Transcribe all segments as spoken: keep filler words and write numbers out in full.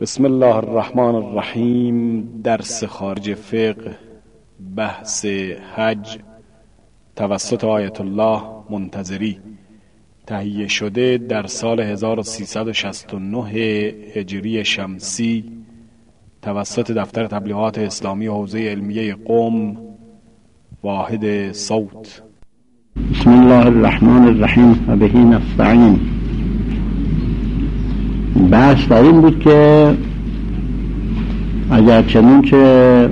بسم الله الرحمن الرحیم. درس خارج فقه، بحث حج توسط آیت الله منتظری، تهیه شده در سال هزار و سیصد و شصت و نه هجری شمسی توسط دفتر تبلیغات اسلامی حوزه علمیه قم، واحد صوت. بسم الله الرحمن الرحیم و به نستعین. بحث در این بود که اگر چنون که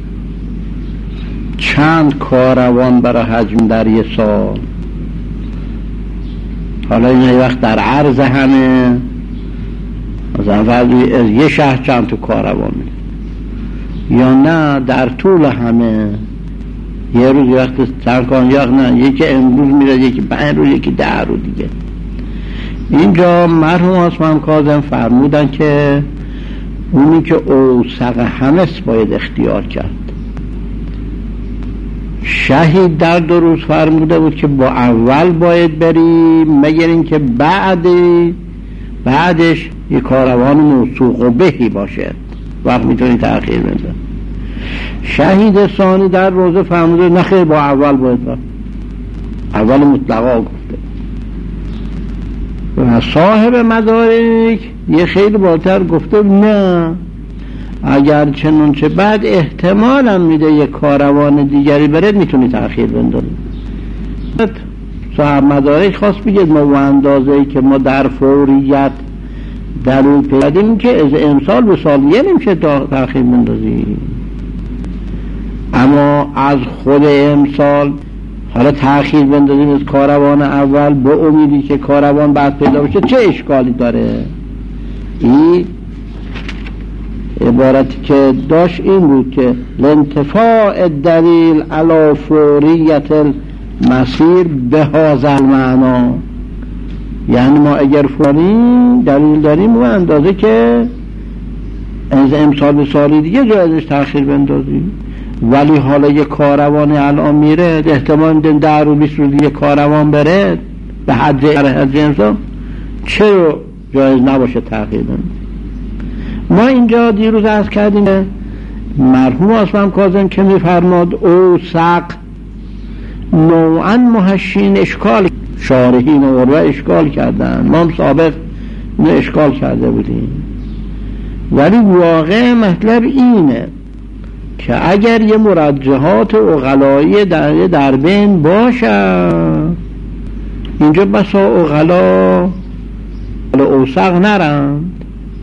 چند کاروان برای حج در یه سال، حالا این یه وقت در عرض همه مثلا فرضی از یه شهر چند تا کاروان میره، یا نه در طول همه یه روز یه وقت چند کاروان، یا نه یکی امروز میره، یکی پنج روز، یکی ده روز دیگه. اینجا مرحوم عثمان کاظم فرمودن که اونی که اوثق همس باید اختیار کرد. شهید در دو روز فرموده بود که با اول باید بریم مگر این که بعد بعدش یک کاروان موثوق و بهی باشه، وقت میتونی تأخیر بده. شهید ثانی در روزه فرموده نخیر، با اول باید بریم، اول مطلقا گفته. و صاحب مدارک یه خیلی بالاتر گفته نه، اگر چنانچه بعد احتمالم میده یک کاروان دیگری بره میتونی تأخیر بندازی. صاحب مدارک خواست بگید ما و اندازه‌ای که ما در فوریت در اون پیدیم که از امسال به سال یه نمیشه تأخیر بندازی، اما از خود امسال حالا تأخیر بندازیم از کاروان اول با امیدی که کاروان بعد پیدا بشه چه اشکالی داره؟ این عبارتی که داشت این بود که لانتفاع دلیل علی فوریت المسیر به هذا المعنا، یعنی ما اگر فوری دلیل داریم و اندازه که از امسال به سالی دیگه جایزش تأخیر بندازیم، ولی حالا یه کاروان الان میره احتمال دن در رو بیست روز یه کاروان بره به حج حج امسال، چرا جایز نباشه تأخیر بندازیم؟ ما اینجا دیروز عرض کردیم مرحوم عثمان کاظم که میفرماد اوثق نوعا محشین اشکال، شارحین و عروه اشکال کردن، ما هم سابق نه اشکال کرده بودیم، ولی واقع مطلب اینه که اگر یه مرجحات عقلایی در در بین باشه، اینجا بسا عقلا اوثق نرند،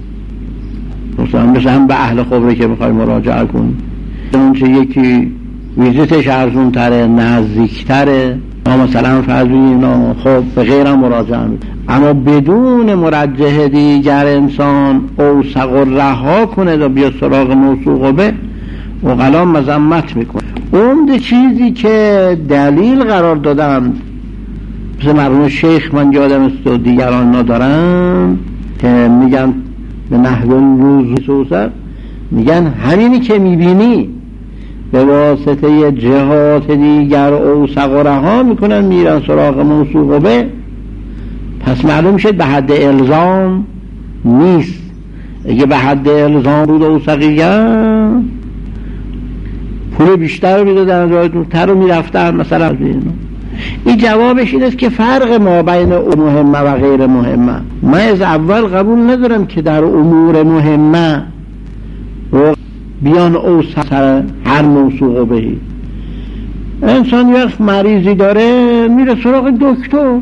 مثلا مثل هم به اهل خبره که میخوای مراجعه کن، اونچه یکی ویزیتش ارزون تره، نزدیک تره، مثلا فرضی اینا خب به غیر مراجعه می، اما بدون مرجح دیگر انسان اوثق و رها کنه و بیا سراغ موثوق به عقلا مذمت میکنه. عمده چیزی که دلیل قرار دادن مثل مرحوم شیخ من یادم است و دیگران ندارن که میگن به نحو لزوم، میگن همینی که میبینی به واسطه جهات دیگر اوثق و رها میکنن میرن سراغ موثوق به، پس معلوم شد به حد الزام نیست. اگه به حد الزام بود اوثقیه پول بیشتر رو میدادن، راه دورتر رو میرفتن مثلا. این جوابش این است که فرق ما بین مهمه و غیر مهمه، من از اول قبول ندارم که در امور مهمه بیان اوثق هر موثوق بهی. انسان یک مریضی داره میره سراغ دکتر،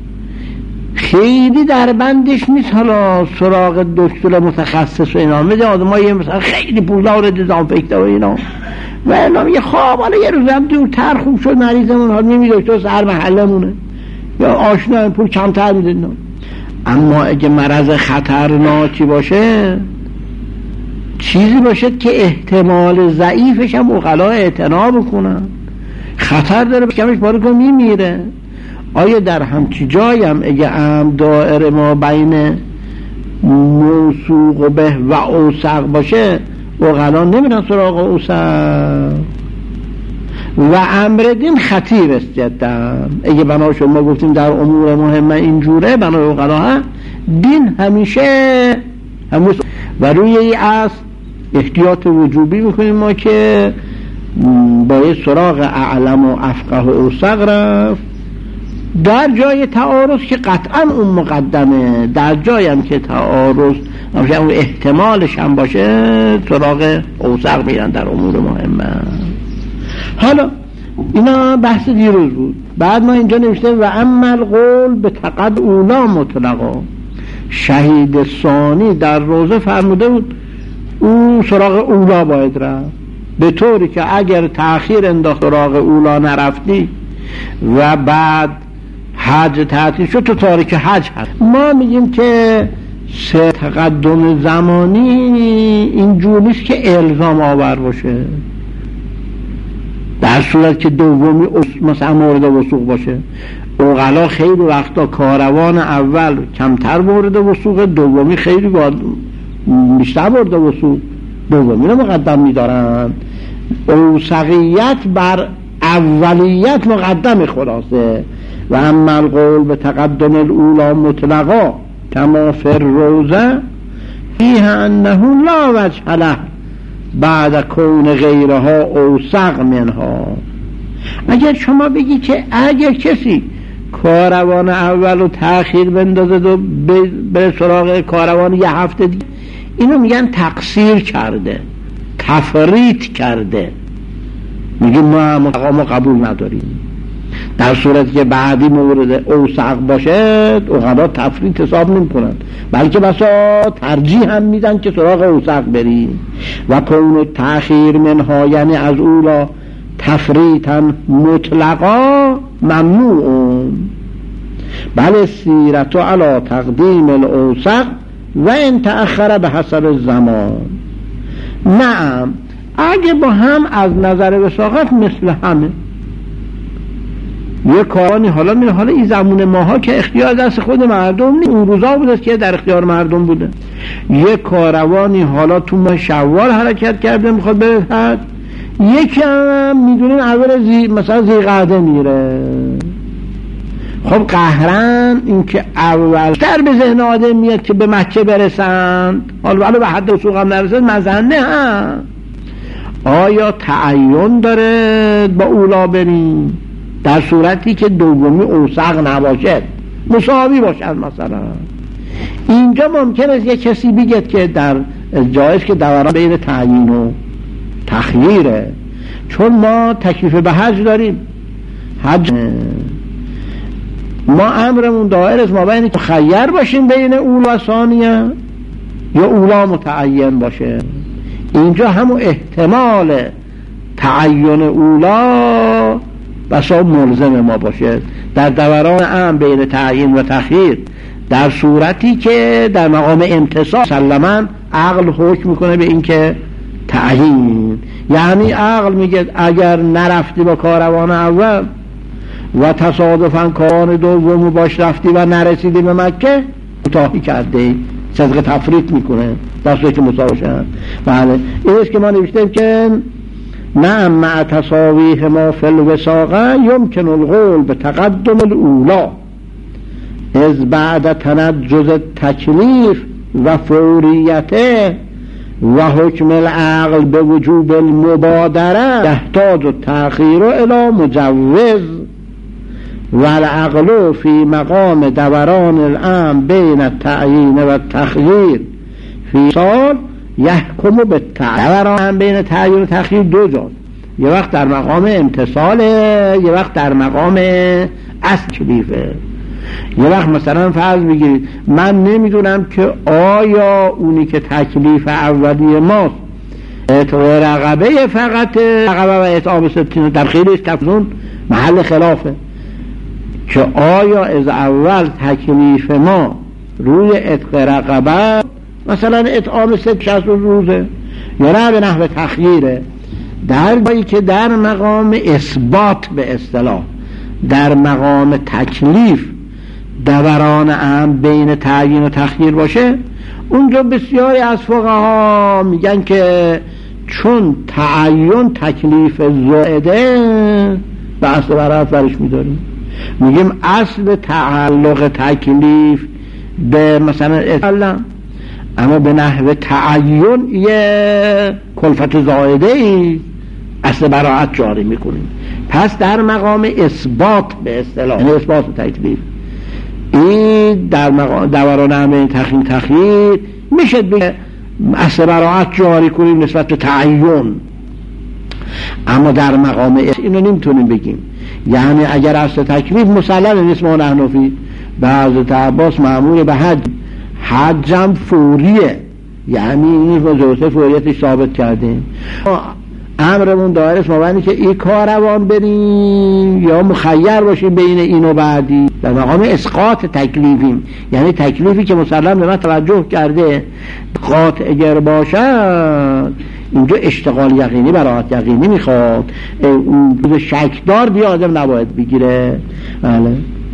خیلی در بندش نیست حالا سراغ دکتر متخصص و اینا، میده آدمایی مثلا خیلی پولدار دزانفکته و اینا و اینا یه خواب حالا یه روزم دورتر خوب شد مریضمون، حالا نمی دکتر سر محله مونه یا آشنا پول کمتر میده. اما اگه مرض خطرناکی باشه، چیزی باشد که احتمال ضعیفش هم عقلا اعتنا بکنن، خطر داره کمش باره که میمیره، آیا در همچی جایم اگه ام دائره ما بین موثوق به و اوثق باشه عقلا نمیرن سراغ اوثق و امر دین خطیر است جدا. اگه بنا شد ما گفتیم در امور مهمه اینجوره، بنا عقلا دین همیشه همیشه و روی این اصل احتیاط وجوبی میکنیم ما که باید سراغ اعلم و افقه و اوثق رفت. در جای تعارض که قطعا اون مقدمه، در جایی هم که تعارض اون احتمالش هم باشه سراغ اوثق میرن در امور مهمه. حالا اینا بحث دیروز بود. بعد ما اینجا نوشته و اما القول به تقد اولا مطلقا. شهید ثانی در روزه فرموده بود اون سراغ اولا باید رفت، به طوری که اگر تأخیر انداخت سراغ اولا نرفتی و بعد حج تعطیل شد تو تارک حج هست. ما میگیم که سه تقدم زمانی اینجور نیست که الزام آور باشه، در صورت که دومی مثلا مورد وثوق باشه. عقلا خیلی وقتا کاروان اول کمتر مورد وثوق، دومی خیلی بیشتر مورد وثوق، دومی رو مقدم میدارن. اوثقیت بر اولیت مقدم خلاصه. و اما القول به تقدم الاولا مطلقا کما فی الروزه فیه انه لا وجه له بعد کون غیرها اوثق منها. اگر شما بگی که اگر کسی کاروان اول رو تأخیر بندازه و به سراغ کاروان یه هفته دیگه، اینو میگن تقصیر کرده، تفریط کرده، میگیم ما ما قبول نداریم. در صورتی که بعدی مورد اوثق باشه عقلا تفریط حساب نمی کنن، بلکه بسا ترجیح هم میدن که سراغ اوثق بریم. و کون تأخیر منها یعنی از اولا تفریطا مطلقا ممنوع، بل سیرت علی تقدیم الاوثق و ان تأخر به حسب الزمان. نعم اگه با هم از نظر وثاقت مثل همه، یه کارانی حالا میره، حالا این زمان ماها که اختیار دست خود مردم نیست، اون روزا بوده که در اختیار مردم بوده. یه کاروانی حالا تو ماه شوال حرکت کرده میخواد بره حج، یکی هم میدونین اول زی مثلا ذی‌قعده میره. خب قهرن این که اول در به ذهن آدم میاد که به مکه برسند، حالا ولی به حد وثوق هم نرسند مزنه هم. آیا تعین داره با اولا بریم در صورتی که دومی اوثق نباشد، مساوی باشد؟ مثلا اینجا ممکن است یک کسی بگه که در جایز که دوران بین تعیین و تخییره، چون ما تکلیف به حج داریم، حج ما امرمون دایر است ما بین که خیر باشیم بین اولا و ثانیه یا اولا متعین باشه. اینجا همون احتمال تعین اولا بسا ملزم ما باشه در دوران ام بین تعیین و تخییر، در صورتی که در مقام امتصال سلماً عقل حکم میکنه به این که تعیین، یعنی عقل میگه اگر نرفتی با کاروان اول و تصادفاً کاروان دوم باش رفتی و نرسیدی به مکه کوتاهی کرده، صدق تفریط میکنه در صورتی که مساوشن. بله این است که ما نوشتیم که نعم مع تساویه ما فی الوثاقه یمکن القول به تقدم الاولا از بعد تنجز تکلیف و فوریته و حکم العقل به وجوب المبادره یحتاج التأخیر الی مجوز و العقل فی مقام دوران الامر بین التعیین و التخییر فی سال یحکم به دوران بین تعیین و تخییر دو جاست، یه وقت در مقام امتصاله، یه وقت در مقام تکلیفه. یه وقت مثلا فرض بگیرید من نمیدونم که آیا اونی که تکلیف اولی ماست رقبه فقط رقبه و اطعام ستین، در خیلی تفضون محل خلافه که آیا از اول تکلیف ما روی اتق رقبه مثلا اطعام ست شصت روزه یا نه به نحو تخییره، در جایی که در مقام اثبات به اصطلاح در مقام تکلیف دوران ام بین تعیین و تخییر باشه، اونجا بسیاری از فقها میگن که چون تعیین تکلیف زائده به اصل برات برش میداریم، میگیم اصل تعلق تکلیف به مثلا اطلاع اما به نحو تعین یه کلفت زائده ای اصل براعت جاری میکنیم. پس در مقام اثبات به اصطلاح، یعنی اثبات و تکلیف، این در مقام دوران همه تخییر تخییر میشه به اصل براعت جاری کنیم نسبت به تعین. اما در مقام اینو نمیتونیم بگیم. یعنی اگر اصل تکلیف مسلم نیست، ما نحنفی به حضرت عباس مأمور به حج، حجم فوریه، یعنی این وظیفه فوریتش ثابت کردیم، امرمون دایره است مبنی که این کاروان بریم یا مخیر باشیم بین این و بعدی. در مقام اسقاط تکلیفیم، یعنی تکلیفی که مسلم به ما توجه کرده قاطع اگر باشد اینجا اشتغال یقینی براحت یقینی میخواد، اون شکدار دیگه آدم نباید بگیره. بله.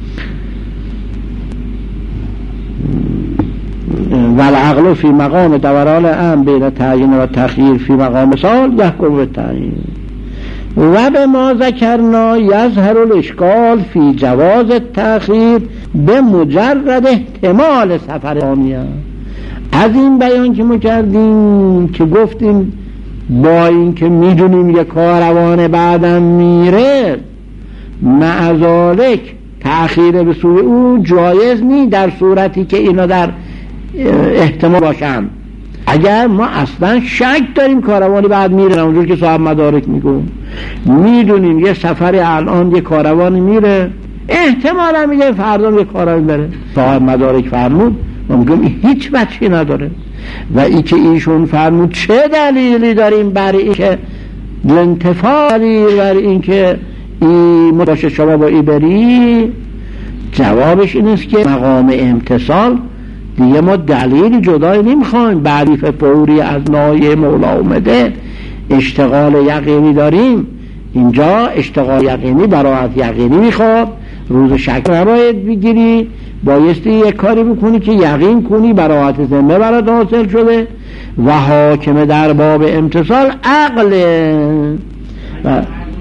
والعقل فی مقام دوران ام بین تعیین و تخییر فی مقام سال یحکم به تعیین. و به ما ذکرنا یظهر الاشکال فی جواز التأخیر به مجرد احتمال سفر ثانیه. از این بیان که ما کردیم که گفتیم با این که میدونیم یک کاروان بعدم میره، معذالک تأخیر به سوی او جایز نی در صورتی که اینا در احتمال باشن. اگر ما اصلا شک داریم کاروانی بعد میره، اونجور که صاحب مدارک میگون میدونیم یه سفری الان یه کاروانی میره، احتمالا میگه فردا یه کاروانی بره، صاحب مدارک فرمود، ما میگیم هیچ بچی نداره. و ای که ایشون فرمود چه دلیلی داریم برای این که انتفاعی برای این که ای باشه شما با ای بری؟ جوابش این است که مقام امتصال دیگه ما دلیلی جدایی نمیخوایم، بعدی فوری از نایه مولا اومده اشتغال یقینی داریم. اینجا اشتغال یقینی براحت یقینی میخواد، روز شک نباید بگیری، بایستی یک کاری بکنی که یقین کنی براحت ذمه برات حاصل شده. و حاکم در باب امتصال عقله. و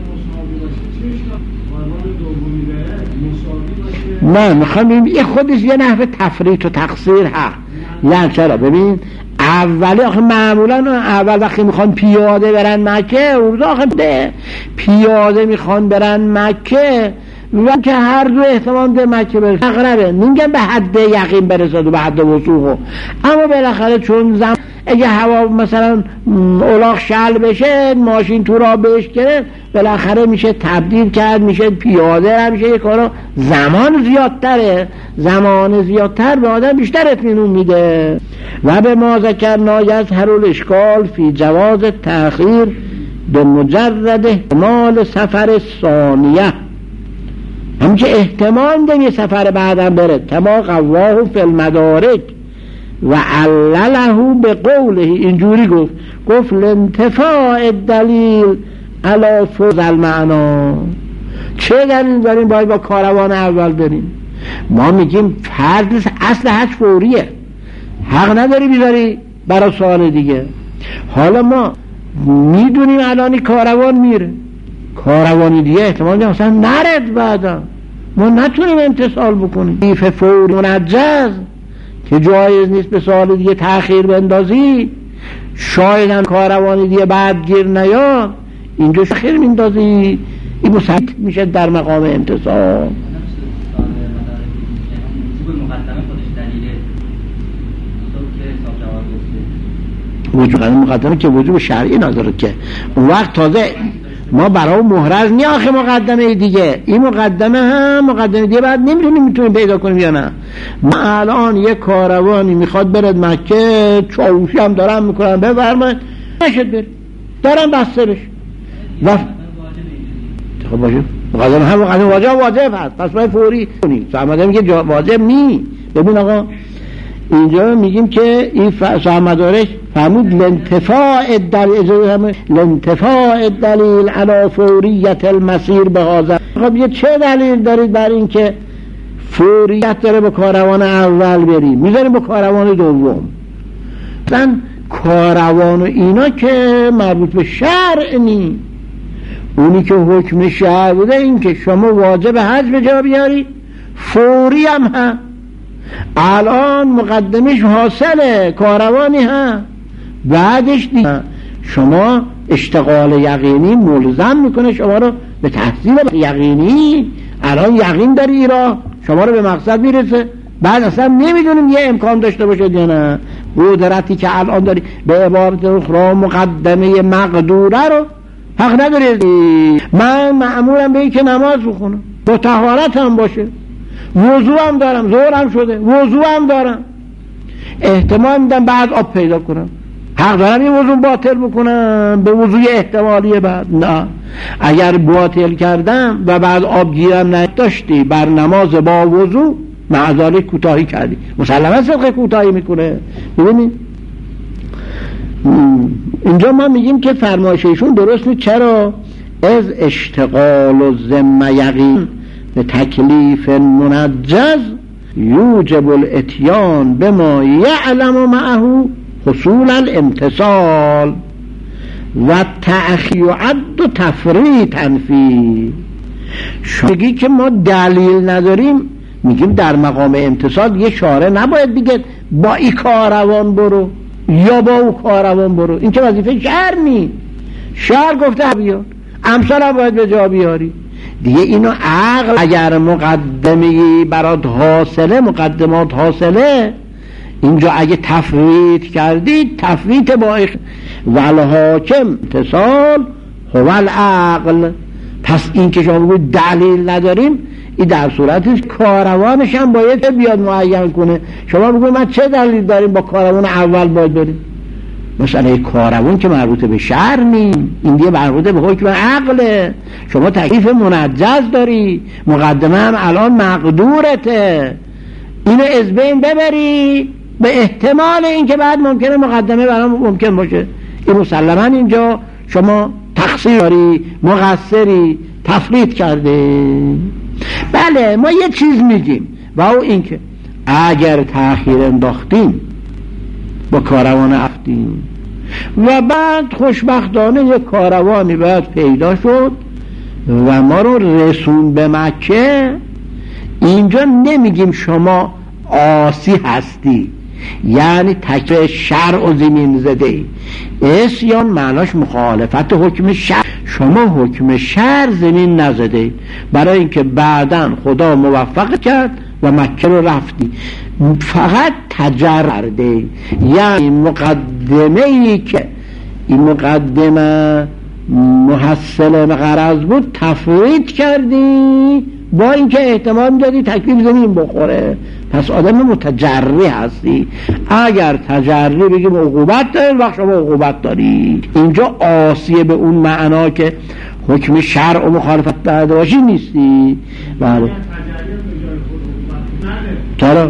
نه میخوام ببین این خودش یه نحو تفریط و تقصیر هست. یعنی چرا؟ ببین اولی آخه معمولا اول وقتی میخوان پیاده برن مکه، اون آخه ده پیاده میخوان برن مکه میگن که هر دو احتمال به مکه برسد اقربه، نمیگن به حد یقین برسد و به حد وثوق. اما بالاخره چون زمان اگه هوا مثلا اولاغ شل بشه، ماشین تو راه بهش گرفت، بالاخره میشه تبدیل کرد، میشه پیاده، میشه یه کارا زمان زیادتره، زمان زیادتر به آدم بیشتر اطمینان میده. و به ما ذکرنا یظهر الاشکال فی جواز تأخیر به مجرد احتمال سفر ثانیه، همون که احتمال ده یه سفر بعدم بره، کما قواه فی المدارک و علله به قوله، اینجوری گفت گفت لانتفاع الدلیل علی فوز المعنا. چه دلیل داریم باید با کاروان اول بریم؟ ما میگیم فرض اصل حج فوریه، حق نداری بیداری برای سوال دیگه. حالا ما میدونیم الانی کاروان میره، کاروانی دیگه احتمال دیگه اصلا نرد بعدا، ما نتونیم امتصال بکنیم. ایف فوری منجز که جایز نیست به سال دیگه تأخیر بندازی، شاید هم کاروانی دیگه بعد گیر نیاد، اینجا خیر میندازی، این مسلط میشه در مقام امتصال. وجوب مقدمه که وجوب شرعی نداره که اون وقت تازه ما برای محرز نی آخه مقدمه دیگه، این مقدمه هم مقدمه دیگه بعد نمیتونیم میتونیم پیدا کنیم یا نه. ما الان یک کاروانی میخواد برد مکه، چاوشی هم دارم میکنن بفرمایید نشد بر دارم بسته بش و خب باشه مقدمه هم مقدمه واجب واجب هست، پس باید فوری کنیم. سامده میگه واجب نی. ببین آقا اینجا میگیم که این صاحب مدارک فرمود لانتفاع دلیل لانتفاع دلیل علی فوریت المسیر به هذا. خب یه چه دلیل دارید بر این که فوریت داره با کاروان اول بریم، میذاریم با کاروان دوم؟ مثلا کاروان و اینا که مربوط به شرع نی، اونی که حکم شرع بوده این که شما واجب حج به جا بیاری، فوری هم هم الان مقدمش حاصله، کاروانی ها بعدش دیگه شما اشتغال یقینی ملزم میکنه شما رو به تحصیل یقینی. الان یقین داری را شما رو به مقصد میرسه، بعد اصلا نمیدونیم یه امکان داشته باشه یا نه. قدرتی که الان داری به عبارت اخرى مقدمه مقدوره رو حق نداری. من معمولم به این که نماز بخونم با طهارت هم باشه، وضو هم دارم، ظهر هم شده وضو هم دارم، احتمال میدم بعد آب پیدا کنم، حق دارم این وضو باطل بکنم به وضوی احتمالی بعد؟ نه. اگر باطل کردم و بعد آب گیرم نداشتی بر نماز با وضو معذالی کوتاهی کردی، مسلما صدق کوتاهی میکنه. ببینید اینجا ما میگیم که فرمایششون درست نیست. چرا؟ از اشتغال و ذم یقین به تکلیف منجز یوجب الاتیان به ما یعلم معه حصول الامتصال و تأخیر عد و تفریطا فی. شما که ما دلیل نداریم، میگیم در مقام امتصال یه شارع نباید بگه با این کاروان برو یا با او کاروان برو، این که وظیفه شهر نی. شهر گفته بیار، امثال هم باید به جا بیاری دیگه. اینو عقل اگر مقدمه برات حاصله، مقدمات حاصله، اینجا اگه تفویت کردید تفویت با اخ والحاکم امتصال هو العقل. پس این که شما بگوید دلیل نداریم، این در صورتش کاروانش هم باید بیاد معین کنه. شما بگوید من چه دلیل داریم با کاروان اول باید بریم؟ مثلا کاروان که مربوط به شهر نیم، این دیگه مربوط به حکم عقله. شما تکلیف منجز داری، مقدمه هم الان مقدورته، اینو از بین ببری به احتمال این که بعد ممکنه مقدمه برام ممکن باشه. این مسلما اینجا شما تقصیر داری، مقصری، تفریط کرده. بله ما یه چیز میگیم و او این که اگر تأخیر انداختیم با کاروان افتیم و بعد خوشبختانه یک کاروانی بعد پیدا شد و ما رو رسون به مکه، اینجا نمیگیم شما عاصی هستی، یعنی تکر شرع و زمین زده ای. عصیان معناش مخالفت حکم شرع. شما حکم شرع زمین نزده ای، برای اینکه بعداً خدا موفق کرد و مکه رو رفتی، فقط تجرده، یعنی مقدمه ای که این مقدمه محصل غرض بود تفویت کردی با اینکه احتمال میدادی تکلیف زمین بخوره. پس آدم متجری هستی. اگر تجری بگیم عقوبت داری، وقت شما عقوبت داری. اینجا عاصیه به اون معنا که حکم شرع و مخالفت داشته باشی نیستی. بله چرا؟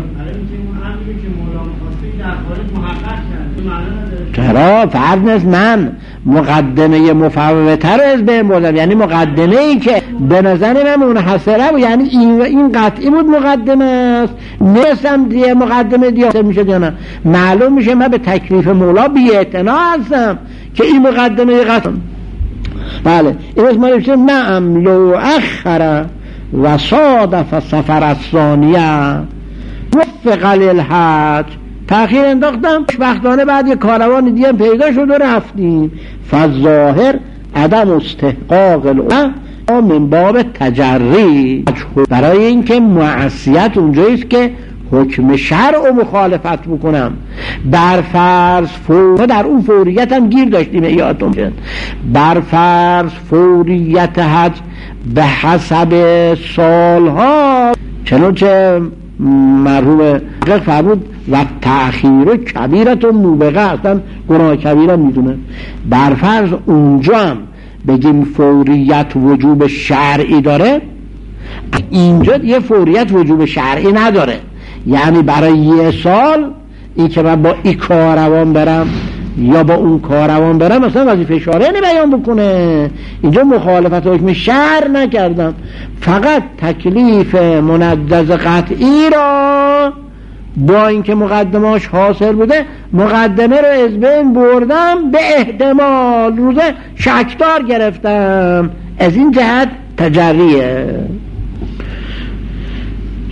چرا؟ فرض نیست من مقدمه مفوته رو از بین بردم، یعنی مقدمه ای که به نظر من منحصره بود، یعنی این این قطعی بود مقدمه است، نیستم دیگه مقدمه دیگه میشه یا نه. معلوم میشه من به تکلیف مولا بی اعتنا هستم که این مقدمه قطعی. بله این اسم ما میشه نعم لو اخر و صادف سفر الثانیه وفق للحج. تأخیر انداختم، خوشبختانه بعد یک کاروان دیگه پیدا شد و رفتیم. فظاهر عدم استحقاق العلم من باب تجری، برای اینکه معصیت اونجاییست که حکم شرع و مخالفت بکنم. بر فرض فور در اون فوریت هم گیر داشتیم یادتون شد. بر فرض فوریت حج به حسب سالها، چنانچه مرحوم حقیق فرمود و تأخیر کبیرت و موبقه، اصلا گناه کبیره میدونه. برفرض اونجا هم بگیم فوریت وجوب شرعی داره، اینجا یه فوریت وجوب شرعی نداره. یعنی برای یه سال این که من با این کاروان برم یا با اون کاروان برم مثلا وظیفه شارع بیان بکنه. اینجا مخالفت حکم شرع نکردم، فقط تکلیف منجز قطعی را با اینکه مقدماش حاصل بوده مقدمه رو از بین بردم به احتمال روزه شکدار گرفتم. از این جهت تجریه.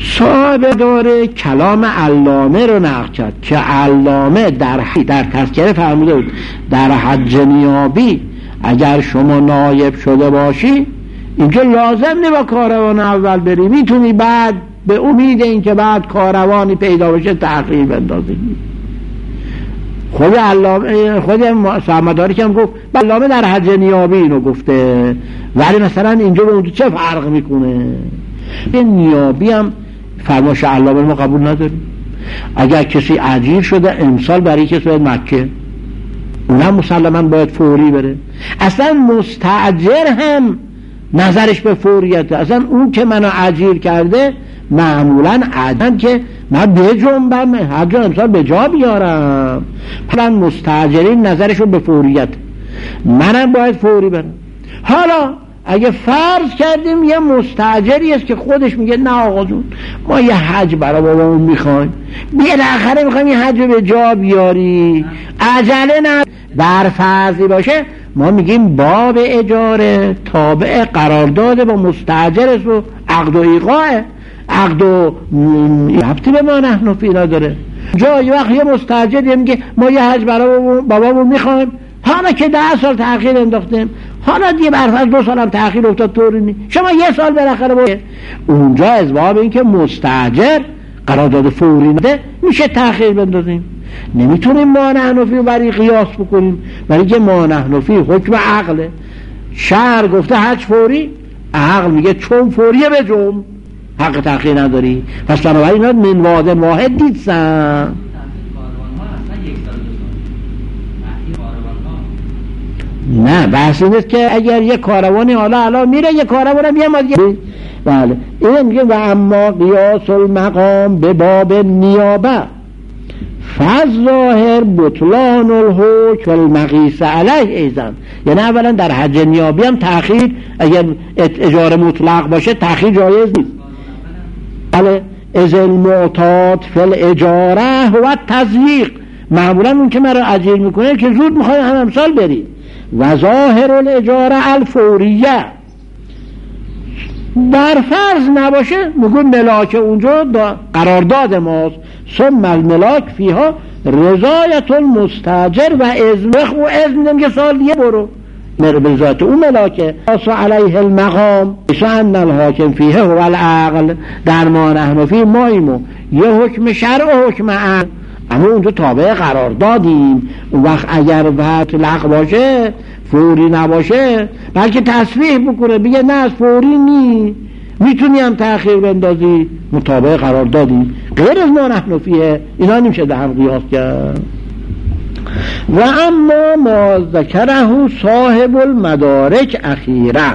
صاحب داره کلام علامه رو نقل کرد که علامه در در تذکره فرموده بود در حج نیابی اگر شما نایب شده باشی اینجا لازم نیست با کاروان اول بری، میتونی بعد به امید اینکه بعد کاروانی پیدا بشه تأخیر بندازی. خود علامه خود صاحب مدارک هم گفت علامه در حج نیابی اینو گفته، ولی مثلا اینجا به اونجا چه فرق میکنه؟ این نیابی هم فرمایش علامه ما قبول نداریم. اگر کسی اجیر شده امسال برای کسی باید مکه، اونم مسلما باید فوری بره. اصلا مستاجر هم نظرش به فوریته. اصلا اون که منو اجیر کرده معمولا عدن که من بجنبم حج امسال به جا بیارم، پس مستاجرین نظرشون به فوریت، منم باید فوری برم. حالا اگه فرض کردیم یه مستاجری است که خودش میگه نه آقا جون ما یه حج برای بابامون میخوایم، بالاخره میخوایم یه حج به جا بیاری، عجله نه، بر فرضی باشه ما میگیم باب اجاره تابع قرارداد با مستاجر است و عقد و ایقاع، عقد و ربطی به ما نحنفی نداره. جای وقت یه مستاجر میگه ما یه حج برای بابامون میخوایم، حالا که ده سال تأخیر انداختیم، حالا دیگه برفرض دو سال هم تأخیر افتاد طوری نی شما یه سال بالاخره باید، اونجا از باب این که مستاجر قرارداد فوری نده میشه تأخیر بندازیم. نمیتونیم ما نحنفی رو برای قیاس بکنیم، برای که ما نحنفی حکم عقله. شرع گفته حج فوری، عقل میگه چون فوریه بجم حق تأخیر نداری، پس بنابراین اینا من واحد واحد دیدسن. نه بحث این است که اگر یه کاروانی حالا حالا میره یه کاروان هم یه ما دیگه بله این میگه و اما قیاس المقام به باب نیابه فظاهر بطلان الحکم والمقیس علیه ایزن. یعنی اولا در حج نیابی هم تأخیر اگر اجاره مطلق باشه تأخیر جایز نیست. بله از المعتاد فی الاجاره و تضییق، معمولا اون که مرا اجیر میکنه که زود میخوای هم امسال بری. و ظاهر الاجاره الفوریه، بر فرض نباشه میگون ملاک اونجا قرارداد ماست، ثم الملاک فیها رضایت المستاجر و اذن و اذن میدم که سال دیگه برو مر به ذات اون ملاکه. اصا علیه المقام شأن الحاکم فیه هو العقل، در ما نحنفی مایمو یه حکم شرع و حکم عقل، اما اونجا تابع قرار دادیم. اون وقت اگر مطلق باشه فوری نباشه بلکه تصریح بکنه بگه نه از فوری نی میتونی هم تأخیر بندازی، مطابق قرار دادیم. غیر از ما نحنفیه اینا نمیشه در هم قیاس کرد. و اما ما ذکره صاحب المدارک اخیرا،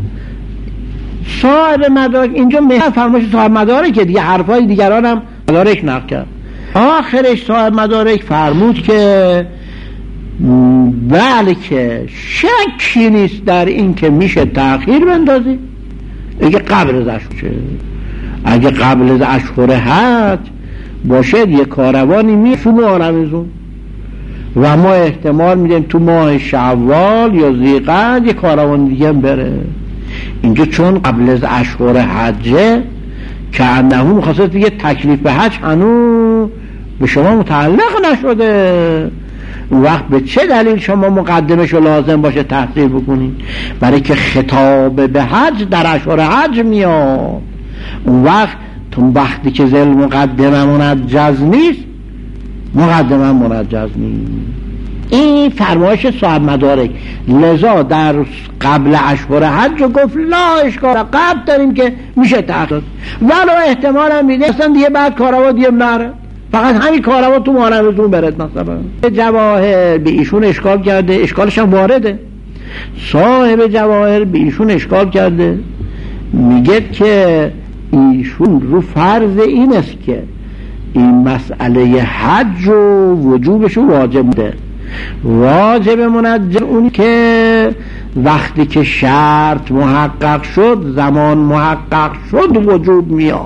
صاحب مدارک اینجا مهر فرمایش صاحب مدارک دیگه، حرفای دیگران هم مدارک نقل کرد. آخرش صاحب مدارک فرمود که بله که شکی نیست در این که میشه تأخیر بندازی اگه قبل از اشهر، اگه قبل از اشهر حج باشه یه کاروانی میشه محرمزون و ما احتمال میدیم تو ماه شوال یا ذی‌قعد یه کاروان دیگه بره. اینجا چون قبل از اشهر حجه که انه مخصوص دیگه تکلیف به حج هنوز به شما متعلق نشده، وقت به چه دلیل شما مقدمشو لازم باشه تحصیل بکنید؟ برای که خطاب به حج در اشهر حج میاد. اون وقت تو وقتی که ذل مقدمه منجز نیست مقدمه منجز نیست. این فرمایش صاحب مدارک، لذا در قبل اشهر حج گفت لا اشکال، قبل داریم که میشه تأخیر، ولو احتمال هم میده اصلا دیگه بعد کاروا دیگه نره، فقط همین کاروا تو محرمزون برد. مثلا جواهر به ایشون اشکال کرده، اشکالش هم وارده، صاحب جواهر به ایشون اشکال کرده، میگه که ایشون رو فرض این است که این مسئله حج و وجوبش واجب بوده، واجب منجز اونی که وقتی که شرط محقق شد، زمان محقق شد وجوب میاد.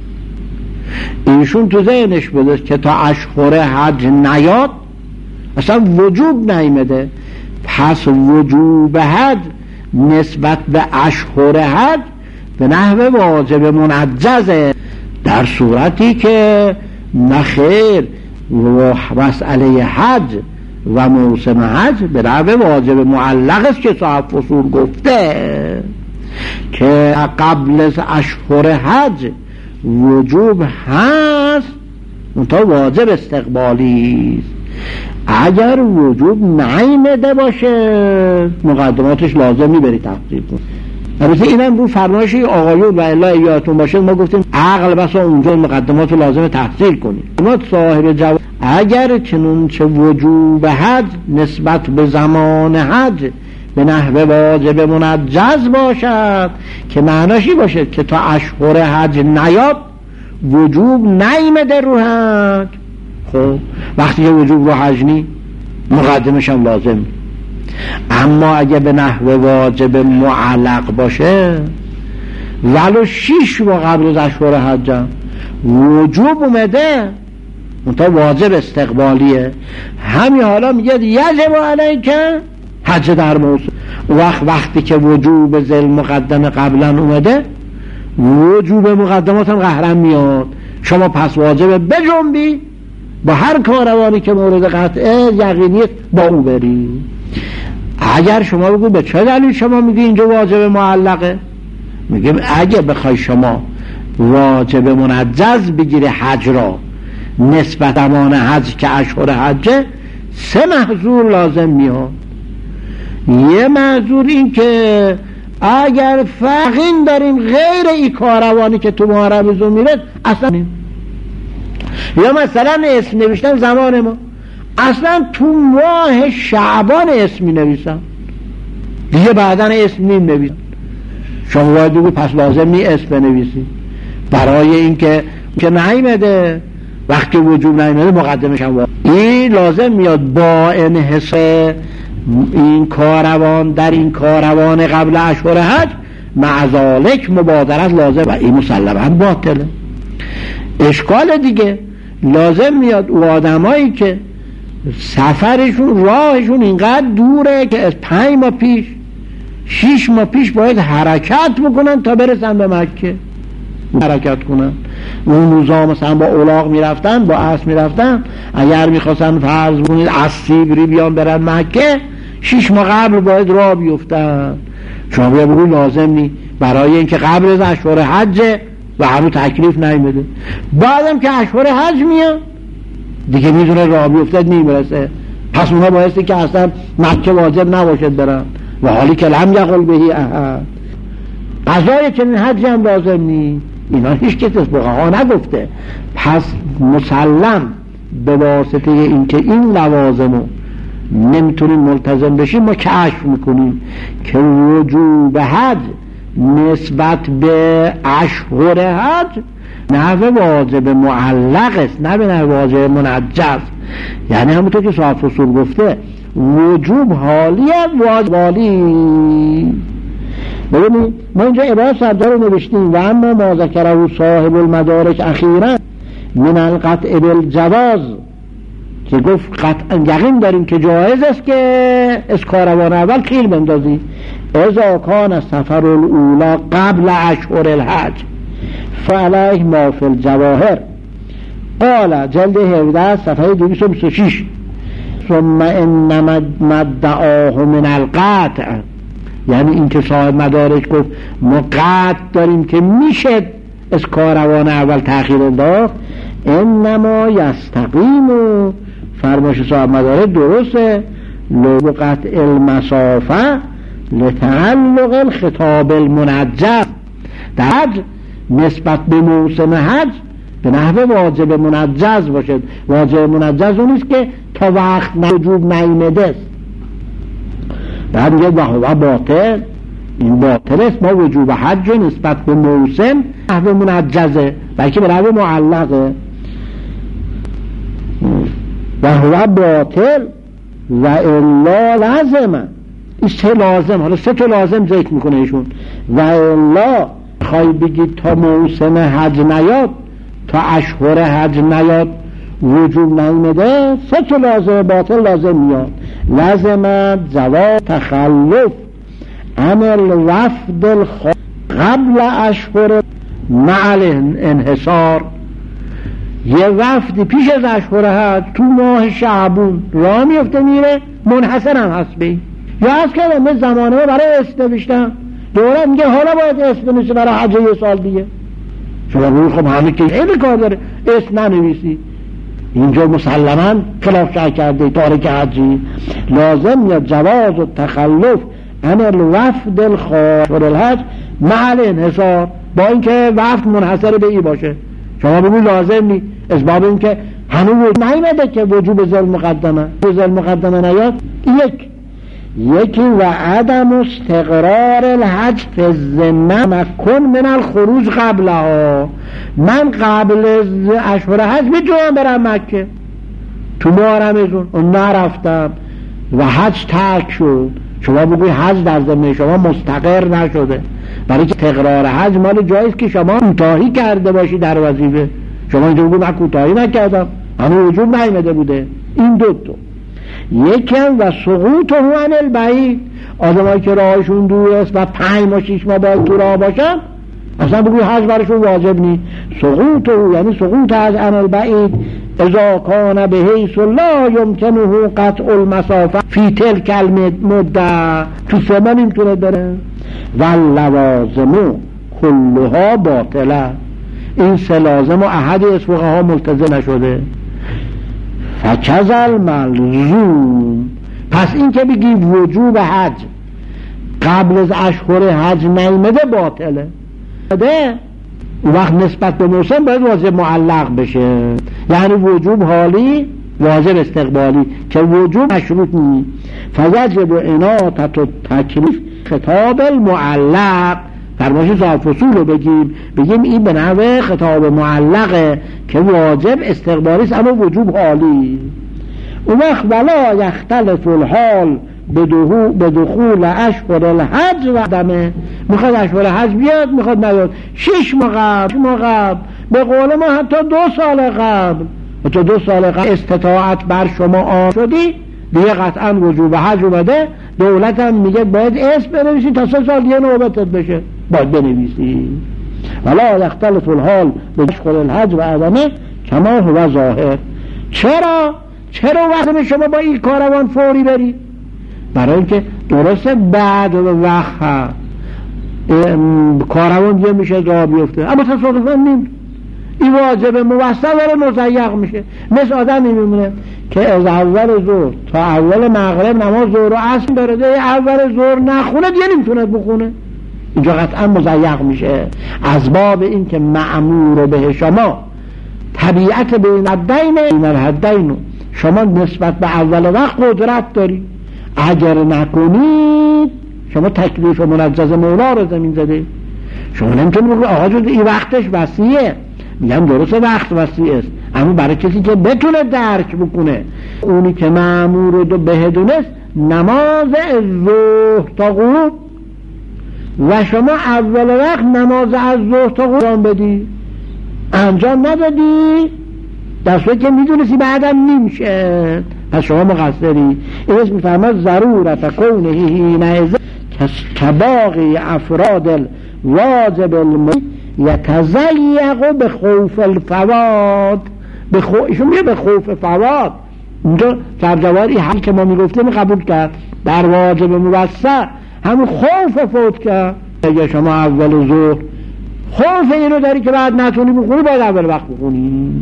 ایشون تو ذهنش بوده که تا اشهر حج نیاد اصلا وجوب نیامده، پس وجوب حج نسبت به اشهر حج به نحو واجب منجزه. در صورتی که نخیر و مسئله حج و موسم حج به نحو واجب معلق است که صاحب فصول گفته که قبل از اشهر حج وجوب هست منتها واجب استقبالی است. اگر وجوب نیامده باشه مقدماتش لازم میبری تحصیل کن. البته اینم رو فرمایش آقایون و الا یادتون باشه ما گفتیم عقل بسا اونجا مقدمات لازم تحصیل کنیم. ما صاحب جواب اگر چنانچه وجوب حج نسبت به زمان حج به نحو واجب منجز باشد که معناشی باشه که تا اشهر حج نیاد وجوب نیامده رو حج. خب وقتی که وجوب رو حج نی مقدمش هم لازم. اما اگه به نحو واجب معلق باشه ولو شیش و قبل از اشهر حج وجوب اومده منتها واجب استقبالیه، همین حالا میگه یجب علیک حج در موسم. وقت وقتی که وجوب ذل مقدمه قبلا اومده وجوب مقدمات هم قهرم میاد. شما پس واجب بجنبی با هر کاروانی که مورد قطعه یقینیت با او بری. اگر شما بگو به چه دلیل شما میگی اینجا واجب معلقه، میگیم اگه بخوای شما واجب منجز بگیری حج را نسبت زمان حج که اشهر حجه سه محظور لازم میاد. یه محظور این که اگر فقین داریم غیر ای کاروانی که تو ماه رمضان میره اصلا نیم. یا مثلا اسم نوشتن زمان ما اصلا تو ماه شعبان اسم می نویسن دیگه بعدن اسم نیم نویسن. شما باید بگو پس لازم نی اسم بنویسی برای اینکه که نیمده وقتی وجوب نیمده مقدمش هم این لازم میاد با انحصار این کاروان در این کاروان قبل اشهر حج معذالک مبادرت لازم و این مسلماً باطله. اشکال دیگه لازم میاد او آدمایی که سفرشون راهشون اینقدر دوره که از پنج ماه پیش شیش ماه پیش باید حرکت بکنن تا برسن به مکه حرکت کنن. اون روزا مثلا با اولاغ میرفتن با اسب میرفتن، اگر میخواستن فرض بونید از سیبری بیان برن مکه شیش ماه قبل باید راه بیفتن. شما بیا بگو لازم نی برای اینکه قبل از اشهر حج و هنو تکلیف نیمده. بعدم که اشهر حج میاد دیگه میدونه راه بیفتد نیمرسه، پس اونها بایستی که اصلا مکه واجب نباشد برن و حالی که لم یقل بهی احد. قضای چنین حجی هم لازم نی، اینا هیچ کس فقها نگفته. پس مسلم به واسطه اینکه این لوازمو نمیتونیم ملتزم بشیم ما کشف میکنیم که وجوب حج نسبت به اشهر حج نه واجب معلق است نه به واجب منجز. یعنی همونطور که صاحب فصول گفته وجوب حالیه واجب حالی. ببینید ما اینجا عبارت سردار رو نوشتیم و اما ما ذکره صاحب المدارک اخیرا من القطع بالجواز که گفت قطعا یقین داریم که جایز است که از کاروان اول قیل بندازی اذا کان سفر الاولا قبل اشهر الحج فعلیه ما فی الجواهر قال جلد هفده صفحه دویست و بیست و شش ثم انما مدعاه من القطع، یعنی این که صاحب مدارک گفت ما قطع داریم که میشه از کاروان اول تأخیر انداخت انما یستقیم و فرمایش صاحب مدارک درسته لو قطع المسافه لتعلق الخطاب المنجز در حج نسبت به موسم حج به نحو واجب منجز باشد. واجب منجز اونیست که تا وقت وجوب نیامده است. بعد میگه و باطل، این باطل است. ما وجوب حج نسبت به موسم نحو منجزه بلکه به نحو معلقه و هو باطل و الا لازمه. این سه لازم، حالا سه تا لازم ذکر میکنه ایشون. و الا خواهی بگید تا موسم حج نیاد تا اشهر حج نیاد وجوب نیامده سه تا لازم باطل لازم میاد. لازم جواز تخلف عمل وفد الخ قبل اشهر مع انحصار. یه وفد پیش از اشهر حج تو ماه شعبون راه میفته میره، منحصر هم هست به این. یا از که من زمانه برای اسم نوشتم، دوره میگه حالا باید اسم نوشته برای حج یه سال دیگه. شما روی خب همه که خیلی کار داره اسم ننویسی، اینجا مسلما خلاف شرع کرده تارک حجی. لازم یا جواز و تخلف عن الوفد الخارج الحج مع الانحصار، با اینکه وفد منحصر به ای باشه. شما بگوی لازم نی، اسباب این که هنوز نیمده که وجوب ذل مقدمه ذل مقدمه نیاد. یک یکی و عدم استقرار الحج فی الذمه مکن من الخروج قبلها. من قبل اشهر حج میتونم برم مکه، تو ماه رمضان اون نرفتم و حج ترک شد. شما بگوی حج در ذمه شما مستقر نشده، برای که تقرار حج مال جاییست که شما کوتاهی کرده باشی در وظیفه. شما اینجا بگوی من کوتاهی نکردم، همون وجوب نیامده بوده. این دو تا. یکم و سقوط عن البعید، آدمایی که راهشون دور است و پنج ماه شش ماه باید تو راه باشن، اصلا بگوی حج برشون واجب نی. سقوط یعنی سقوط از عن البعید اذا کان به حیث لا یمکنه قطع المسافه فی تلک المده، تو سه نمیتونه بره. و لوازم کلها باطله، این سه لازم و احد از فقها ملتزم نشده. فکذل ملزوم، پس این که بگی وجوب حج قبل از اشهر حج نیمده باطله. ده وقت نسبت به موسم باید واجب معلق بشه، یعنی وجوب حالی واجب استقبالی که وجوب مشروط نی. فیجب اناطت و تکلیف خطاب المعلق، فرمایش صاحب فصول رو بگیم بگیم این به نوع خطاب معلقه که واجب استقبالی است اما وجوب حالی. اون وقت ولا یختلف الحال به دخول اشهر الحج و عدمه. میخواد اشهر حج بیاد میخواد نیاد، شش ماه قبل ماه قبل به قول ما حتی دو سال قبل حتی دو سال قبل استطاعت بر شما آن شدی دیگه قطعا وجوب حج اومده. دولت هم میگه باید اسم بنویسی تا سه سال دیگه نوبتت بشه، باید بنویسی. ولا یختلف الحال به اشهر الحج و عدمه کما هو ظاهر. چرا؟ چرا وقت شما با این کاروان فوری بری؟ برای اینکه درسته بعد وقت هست کاروان دیگه میشه راه بیفته، اما تصادفا نیم این واجب موسط داره مضیق میشه. مثل آدم میمونه که از اول ظهر تا اول مغرب نماز ظهر و عصر برده، اول ظهر نخونه دیگه نمیتونه بخونه، اینجا قطعا مضیق میشه. از باب این که مأمور به شما طبیعت بین الحدین بین الحدین، شما نسبت به اول وقت قدرت داری، اگر نکنید شما تکلیف و منجز مولا رو زمین زده. شما نمیتونید بگید آقا جون این وقتش وسیعه. میگم درسته وقت وسیع است، اما برای کسی که بتونه درک بکنه، اونی که مأمور رو بهدونست نماز ظهر تا غروب و شما اول وقت نماز از ظهر تا غروب انجام بدی، انجام ندادی در صورتی که میدونستی بعدم نمیشه، پس شما مقصری. این اسم میفرماد ضرورت کونه هینه کباقی افراد الواجب المعین یتزیق به خوف الفواد. به خو... ایشون میگه به خوف فواد. اینجا سرجواری حل که ما میگفتیم قبول کرد، در واجب موسع همون خوف فوت کرد. اگه شما اول ظهر خوف اینو داری که بعد نتونی بخونی، باید اول وقت بخونی.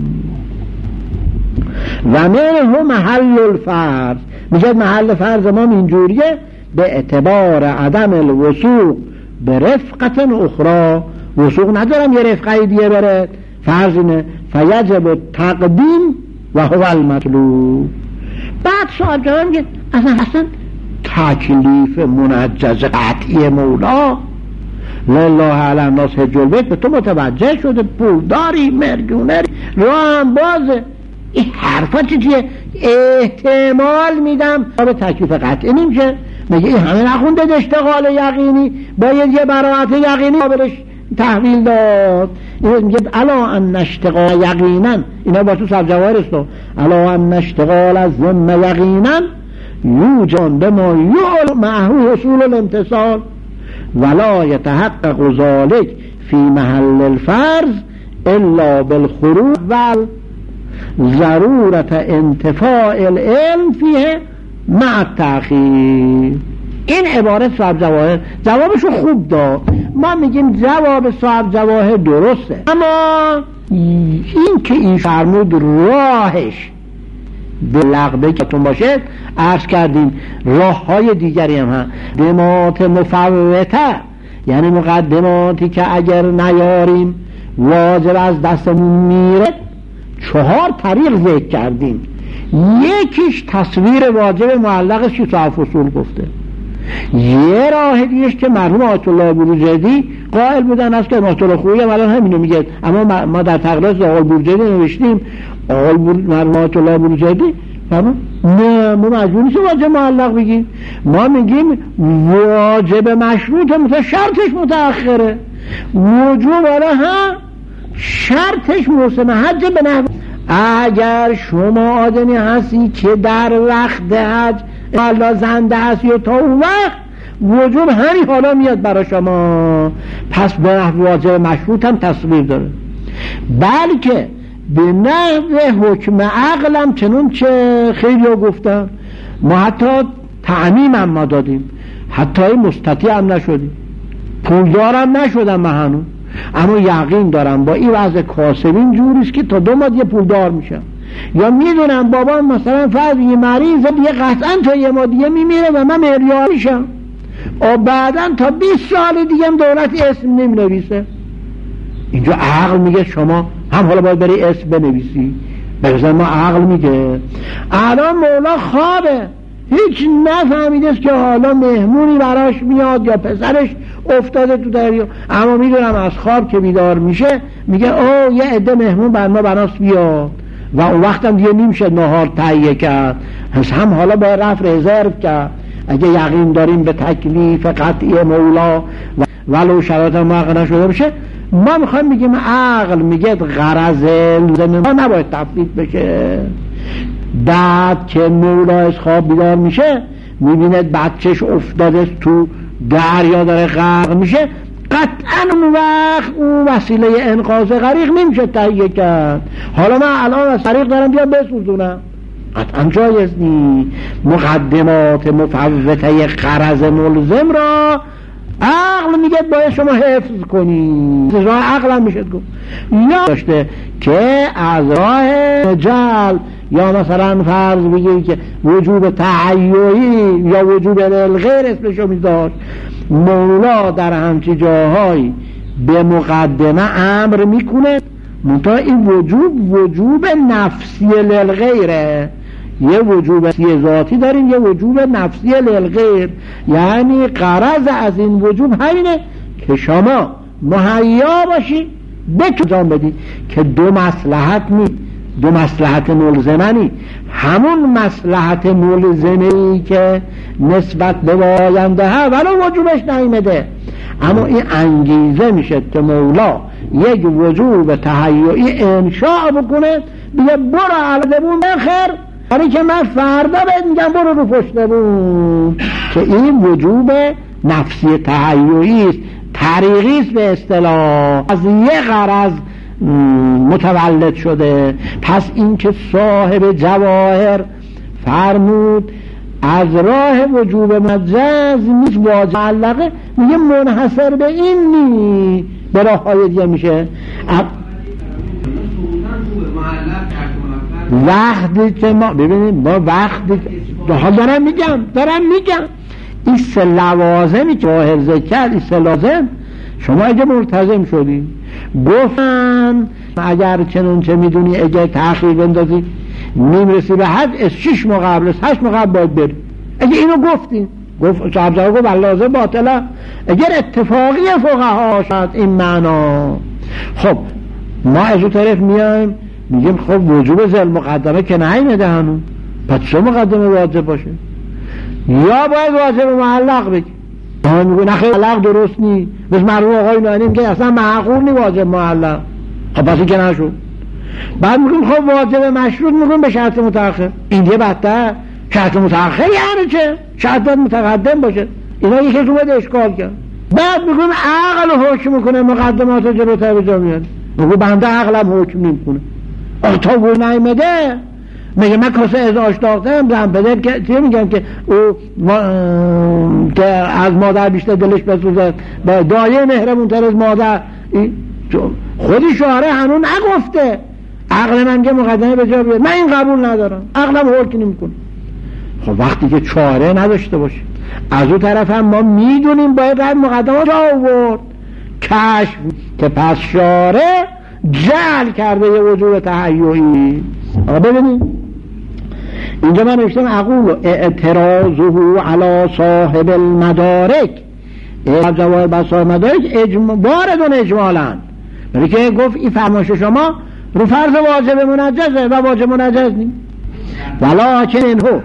و منه محل الفرض، میگه محل فرض ما اینجوریه به اعتبار عدم الوثوق به رفقت اخرى. وثوق ندارم یه رفقه دیگه بره، فرض اینه فیجب تقدیم و هو المطلوب. بعد صاحب جواب میگه اصلا اصلا تکلیف منجز قطعی مولا لله علی الناس حج البیت به تو متوجه شده، پولداری مرگونری راه هم بازه. این حرفا چیه؟ احتمال میدم به تکلیف قطعی نمیشه. میگه این همه نخونده اشتغال یقینی، باید یه براعت یقینی قابلش تحویل داد. این میگه الا ان اشتغال یقینا، اینا با تو سرجوار است، الا ان اشتغال از ذم یقینا یوجان به ما یعل معهو حصول الامتصال ولا یتحقق ذلك فی محل الفرض الا بالخروج و ضرورت انتفاع العلم فیه مع التأخیر. این عبارت صاحب جواهر جوابشو خوب داد. ما میگیم جواب صاحب جواهر درسته، اما این که این فرمود راهش به لغبه کتون باشه، عرض کردیم راه های دیگری هم هست. مقدمات مفوته، یعنی مقدماتی که اگر نیاریم واجب از دستمون میره، چهار طریق ذکر کردیم. یکیش تصویر واجب معلقش که صاحب اصول گفته. یه راه دیگهش که مرحوم آیت الله بروجردی قائل بودن است که آیت الله خویی هم الان همینو میگه، اما ما در تقریض آقای بروجردی نوشتیم آقای مرحوم آیت الله بروجردی نه ما مجبور نیستیم واجب معلق بگیم، ما میگیم واجب مشروط مت شرطش متأخره، وجوب حالا ها شرطش موسم حج به نحو. اگر شما آدمی هستی که در وقت حج الله زنده هستی و تا اون وقت وجوب همین حالا میاد برای شما، پس به نحو واجب مشروط هم تصویر داره، بلکه به نحو حکم عقلم چنون که خیلی ها گفتن. ما حتی تعمیم هم ما دادیم، حتی مستطیع هم نشدیم، پولدارم نشدم من هنوز، اما یقین دارم با این وضع کاسبین جوریست که تا دو ماه دیگه پولدار میشم. یا میدونم بابا مثلا فرض یه مریض دیگه قطعا تا یه ماه دیگه میمیره و من ملیار میشم، و بعدا تا بیست سال دیگه هم دولت اسم نمینویسه. اینجا عقل میگه شما هم حالا باید بری اسم بنویسی، بگذار ما عقل میگه الان مولا خوابه، هیچ نفهمیده است که حالا مهمونی براش میاد یا پسرش افتاده تو دریا، اما میدونم از خواب که بیدار میشه میگه او یه عده مهمون بر ما بناس بیاد، و اون وقت هم دیگه نمیشه نهار تهیه کرد، پس هم حالا باید رفت رزرو کرد. اگه یقین داریم به تکلیف قطعی مولا ولو شرایط موقع نشده بشه، ما میخوایم بگیم عقل میگه غرض ما نباید تفرید بشه. بعد که مولا از خواب بیدار میشه میبینه بچهش افتاده تو دریا داره غرق میشه، قطعا اون وقت اون وسیله انقاذ غریق نمیشه تهیه کرد. حالا من الان از طریق دارم بیام بسوزونم، قطعا جایز نی. مقدمات مفوته غرض ملزم را عقل میگه باید شما حفظ کنی، راه عقل هم میشه گفت. یا داشته که از راه جل، یا مثلا فرض بگیر که وجوب تحیوی یا وجوب الغیر اسمشو میذاشت، مولا در همچی جاهایی به مقدمه امر میکنه، منتها این وجوب وجوب نفسی للغیره. یه وجوب ذاتی داریم، یه وجوب نفسی للغیر، یعنی غرض از این وجوب همینه که شما مهیا باشی بتونم بدی که دو مصلحت نی، دو مصلحت ملزمنی، همون مصلحت ملزمی که نسبت به آینده ها ولو وجوبش نیامده، اما این انگیزه میشه که مولا یک وجوب تهیئی انشاء بکنه، بگه برو علدبون بخیر، یعنی که من فردا بهت میگم برو رو پشت بون، که این وجوب نفسی تهیئی است، طریقی است به اصطلاح، از یه غرض متولد شده. پس این که صاحب جواهر فرمود از راه وجوب مجاز نیست واجب معلقه، میگه منحصر به این نی، به راه های دیگه میشه. وقتی که ما ببینیم ما وقتی حال دارم میگم دارم میگم این سه لوازمی که واحد ذکر کرد، این سه لازم شما اگه ملتزم شدی گفتن اگر چنون چه میدونی اگه تأخیر بندازی نمیرسی به حد از شش ماه قبل از هشت ماه قبل باید بری. اگه اینو گفتیم گفت صاحب جواب گفت لازم باطله اگر اتفاقی فقها شد این معنا. خب ما از اون طرف میایم میگیم خب وجوب ذل مقدمه که نیامده هنوز، پس چه مقدمه واجب باشه؟ یا باید واجب معلق بگی. ما میگیم نه خیلی معلق درست نی، بس مرحوم آقای نانی که اصلا معقول نی واجب معلق، خب پس که نشد. بعد میگیم خب واجب مشروط میگیم به شرط متأخر، این دیگه بدتر. شرط متأخر یعنی چه؟ شرط باید متقدم باشه. اینا یکی رو باید اشکال کرد. بعد میگم عقل حکم میکنه، مقدمات رو جلوتر به جا میاد. میگم بنده عقلم حکم نمیکنه. تا گو نیمده میگه من کاسه ازاش داختم زن پدر که چه میگم که او که از مادر بیشتر دلش بسوزه، دایه مهرمون تر از مادر. خودی شوهره هنون نگفته، عقل من که مقدمه به جا بیاد، من این قبول ندارم، عقلم حکم نمیکنه. خب وقتی که چاره نداشته باشه، از اون طرف هم ما میدونیم باید رد مقدمات آورد کشف که پس شاره جعل کرده یه وجود تهیعی. آقا ببینید اینجا من نوشتم اقول اعتراضه علی صاحب المدارک، جواب بر صاحب مدارک اجم... واردون اجمالا، ولی که گفت این فرمایش شما رو فرض واجب منجزه و واجب منجز نیم. ولکن اینهو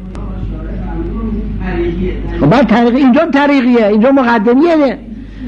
خب بعد طریقی اینجا طریقیه، اینجا مقدمیه نه.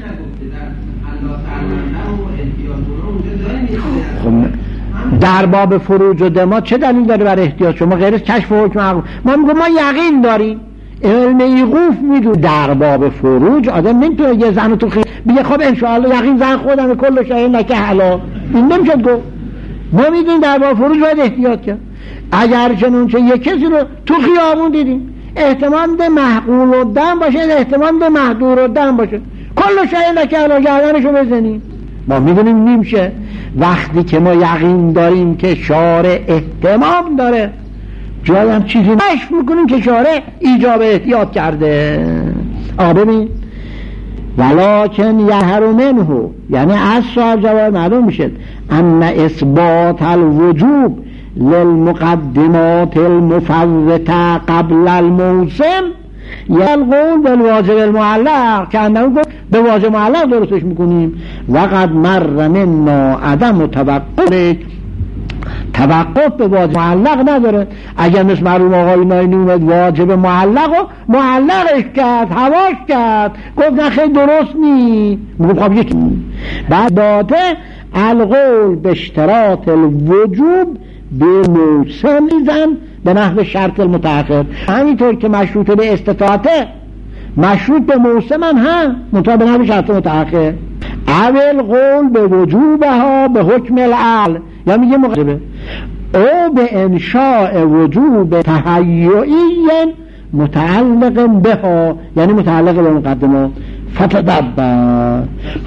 خب در باب فروج و دما چه دلیل داره برای احتیاط شما غیر از کشف و حکم عقل؟ ما میگم ما یقین داریم، علم ایقوف میدون. در باب فروج آدم نمیتونه یه زن تو خیلی بگه خب انشاءالله یقین زن خودم کل شاید نکه حلال، این نمیشد گفت. ما میدونیم در باب فروج باید احتیاط کرد. اگر چنونچه یک کسی رو تو خیابون دیدیم احتمال به محقول و دم باشه، احتمال به محدور و دم باشه، کل شاید نکه حلال گردنشو بزنیم. ما میدونیم نمیشه. وقتی که ما یقین داریم که شارع اهتمام داره، جایی هم چیزی نشف میکنیم که شارع ایجاب احتیاط کرده. آقا ببین ولکن یهر منه، یعنی از صاحب جواب معلوم میشه ان اثبات الوجوب للمقدمات المفوته قبل الموسم یلقون بالواجب المعلق، که اندامون گفت به واجب معلق درستش میکنیم. وقد مر منا عدم توقف، توقف به واجب معلق نداره. اگر مثل مرحوم آقای ناینی اومد واجب معلق و معلقش کرد، هواش کرد، گفت نه خیلی درست نی، میگم خب یکی. بعد باته القول به اشتراط الوجوب به موسم میزن به نحو شرط المتأخر، همینطور که مشروط به استطاعته مشروط به موسم هم مطابق به نحو شرط متأخر. اول قول به وجوبها به حکم العقل، یا میگه مقدمه او به انشاء وجوب تهیعی متعلق بها، یعنی متعلق به مقدمه. فتدبر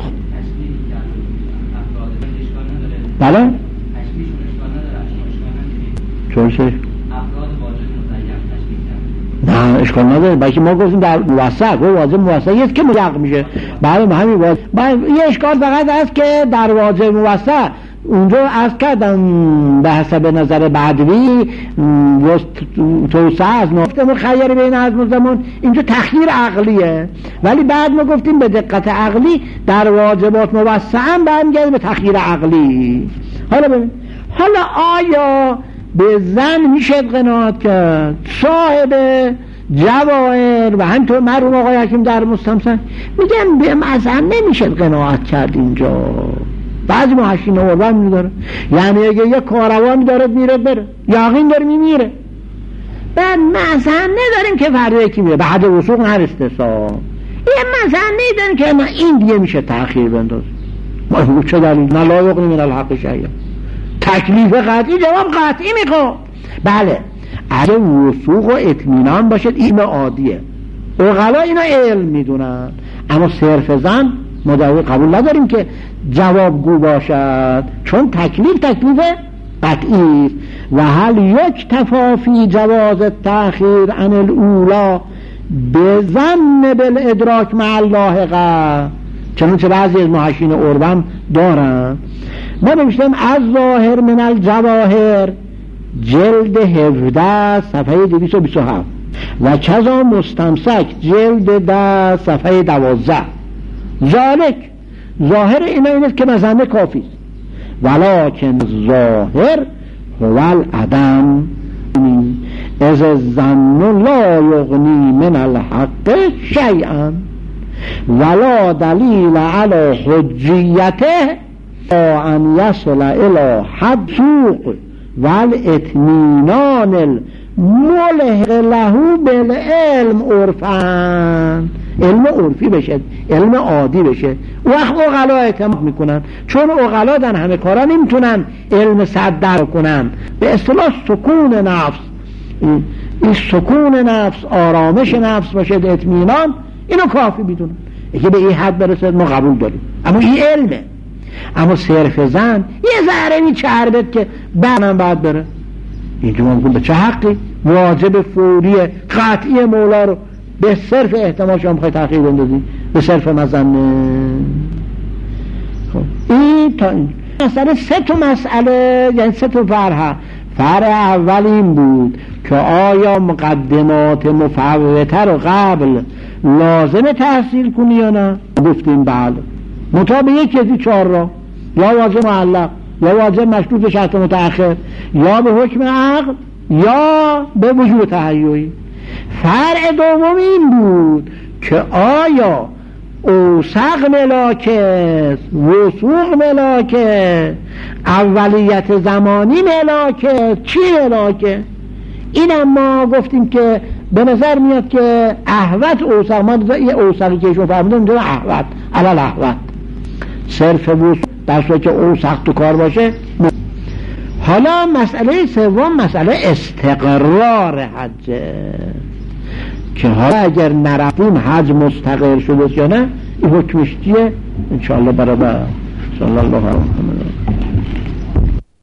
بله چونشه نه اشکال نداره، بلکه ما گفتیم در موثق و واجب موثق است که ملق میشه. بله همین واجب. یه اشکال فقط است که در واجب موثق اونجا عرض کردم به حسب نظر بعدوی توسعه از نفته مخیر بین از زمان، اینجا تخییر عقلیه، ولی بعد ما گفتیم به دقت عقلی در واجبات موسعا برمیگرده به تخییر عقلی. حالا ببین، حالا آیا به زن میشه قناعت کرد؟ صاحب جواهر و همینطور مرحوم آقای حکیم در مستمسک میگن به مثلا نمیشه قناعت کرد. اینجا بعضی محشین اوربن میداره، یعنی اگه یه کاروان داره میره بره، یقین داره میمیره، بعد مثلا نداریم که فردا یکی میره بعد وسوق هر استثاب، یه مثلا نداریم که ما این دیگه میشه تأخیر بنداز. ما چه دلیل؟ نه لا یغنی من الحق شیئا، تکلیف قطعی جواب قطعی میخواد. بله اگه وثوق و اطمینان باشد این عادیه، عقلا اینا علم میدونن، اما صرف زن مدعی قبول نداریم که جوابگو باشد، چون تکلیف تکلیف قطعی. و هل یک تفافی جواز تأخیر عن الاولا بظن بالادراک مع اللاحقه، چنانچه بعضی از محشین اوربن دارن. ما نوشتیم از ظاهر من الجواهر جلد هفده صفحه دویست و بیست و هفت و کذا مستمسک جلد ده صفحه دوازده. ذالک ظاهر اینا اینست که مزنه کافی است، ولکن ظاهر هو العدم از الظن لا یغنی من الحق شیئا ولا دلیل علی حجیته ان یصل الی حد سوق والاطمینان الملحق له بالعلم عرفاً. علم عرفی بشه، علم عادی بشه. وقت عقلا اعتماد میکنن، چون عقلا در همه کارا نمیتونن علم صد در کنن. به اصطلاح سکون نفس، این, این سکون نفس، آرامش نفس باشه، اطمینان، اینو کافی میدونن. اگه به این حد برسه ما قبول داریم، اما این علمه. اما صرف زن یه ذره میچربد که بعدم باید بره، اینجا ما میگیم به چه حقی؟ واجب فوری قطعی مولا رو به صرف احتمال شما میخوای تأخیر بندازی، به صرف مظنه. خب این تا این مسئله سه تا مسئله، یعنی سه تا فرع. فرع اول این بود که آیا مقدمات مفوته رو قبل لازم تحصیل کنی یا نه؟ گفتیم بله، مطابق یکی از این چهار را، یا واجب معلق، یا واجب مشروط شرط متأخر، یا به حکم عقل، یا به وجوب تهیعی. فرع دوم این بود که آیا اوثق ملاکه، وثوق ملاکه، اولیت زمانی ملاکه، چی ملاکه؟ این اما گفتیم که به نظر میاد که احوت اوثق، ما یه اوثقی که ایشون فرمودن اونجا احوت، علال احوت، صرف وثوق در صورت که اوثق تو کار باشه. حالا مسئله سوم مسئله استقرار حجه، که حالا اگر نرفتیم حج مستقر شده یا نه، این حکمش چیه؟ انشاءالله برابر. صلی الله علیه و